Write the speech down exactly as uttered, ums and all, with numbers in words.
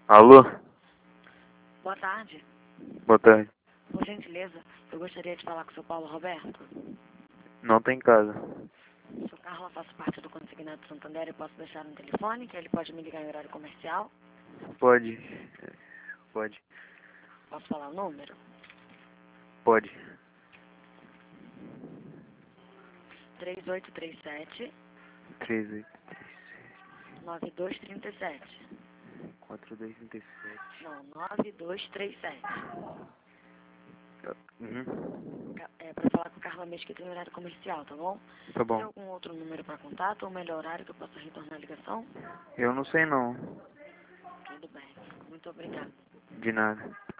Alô? Boa tarde. Boa tarde. Por gentileza, eu gostaria de falar com o seu Paulo Roberto. Não tem casa. Sou Carla, faço parte do Consignado Santander e posso deixar um telefone que ele pode me ligar em horário comercial? Pode. Pode. Posso falar o número? Pode. três oito três sete, três oito nove dois três sete. quatro dois trinta e sete. Não, nove dois três sete. Uhum. Ca- É para falar com Carla Mesquita em horário comercial, tá bom? Tá Tem bom. algum outro número para contato ou melhor horário que eu possa retornar a ligação? Eu não sei não. Tudo bem. Muito obrigada. De nada.